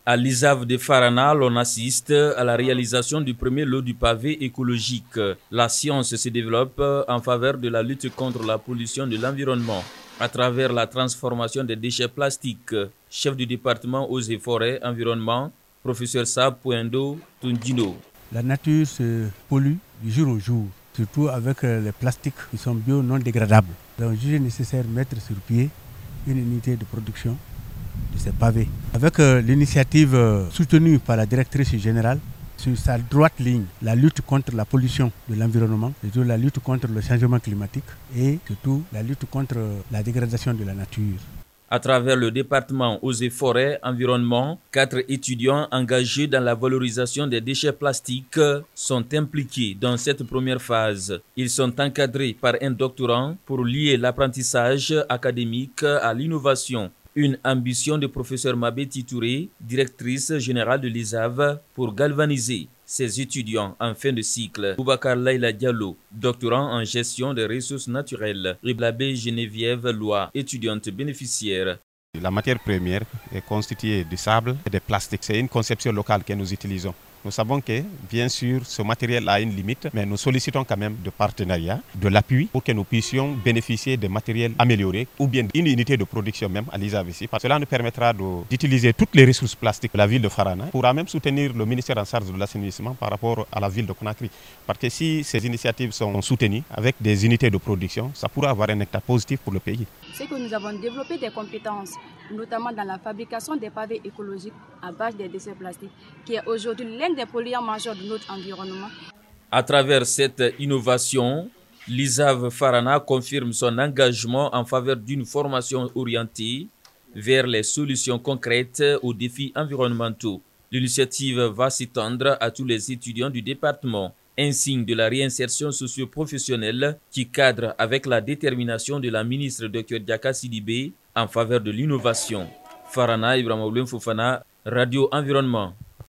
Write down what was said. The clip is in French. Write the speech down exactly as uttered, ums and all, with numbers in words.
À l'I S A V de Farana, l'on assiste à la réalisation du premier lot du pavé écologique. La science se développe en faveur de la lutte contre la pollution de l'environnement à travers la transformation des déchets plastiques. Chef du département Eaux et Forêts, Environnement, professeur Sab Pouendo Tundino. La nature se pollue du jour au jour, surtout avec les plastiques qui sont bio non dégradables. Donc, il est nécessaire de mettre sur pied une unité de production de ces pavés. Avec euh, l'initiative euh, soutenue par la directrice générale, sur sa droite ligne, la lutte contre la pollution de l'environnement, surtout la lutte contre le changement climatique et surtout la lutte contre la dégradation de la nature. À travers le département Eaux et Forêts, Environnement, quatre étudiants engagés dans la valorisation des déchets plastiques sont impliqués dans cette première phase. Ils sont encadrés par un doctorant pour lier l'apprentissage académique à l'innovation. Une ambition de professeur Mabeti Touré, directrice générale de l'I S A V, pour galvaniser ses étudiants en fin de cycle. Boubacar Laila Diallo, doctorant en gestion des ressources naturelles. Riblabé Geneviève Loa, étudiante bénéficiaire. La matière première est constituée du sable et des plastiques. C'est une conception locale que nous utilisons. Nous savons que, bien sûr, ce matériel a une limite, mais nous sollicitons quand même de partenariat, de l'appui pour que nous puissions bénéficier de matériels améliorés ou bien une unité de production même à l'I S A V ici. Cela nous permettra d'utiliser toutes les ressources plastiques de la ville de Farana pour même soutenir le ministère en charge de l'assainissement par rapport à la ville de Conakry. Parce que si ces initiatives sont soutenues avec des unités de production, ça pourra avoir un impact positif pour le pays. C'est que nous avons développé des compétences, notamment dans la fabrication des pavés écologiques à base des déchets plastiques, qui est aujourd'hui l'un des polluants majeurs de notre environnement. À travers cette innovation, l'I S A V Farana confirme son engagement en faveur d'une formation orientée vers les solutions concrètes aux défis environnementaux. L'initiative va s'étendre à tous les étudiants du département, un signe de la réinsertion socio-professionnelle qui cadre avec la détermination de la ministre Dr Diaka Sidibé en faveur de l'innovation. Farana Ibrahim Fofana, Radio Environnement.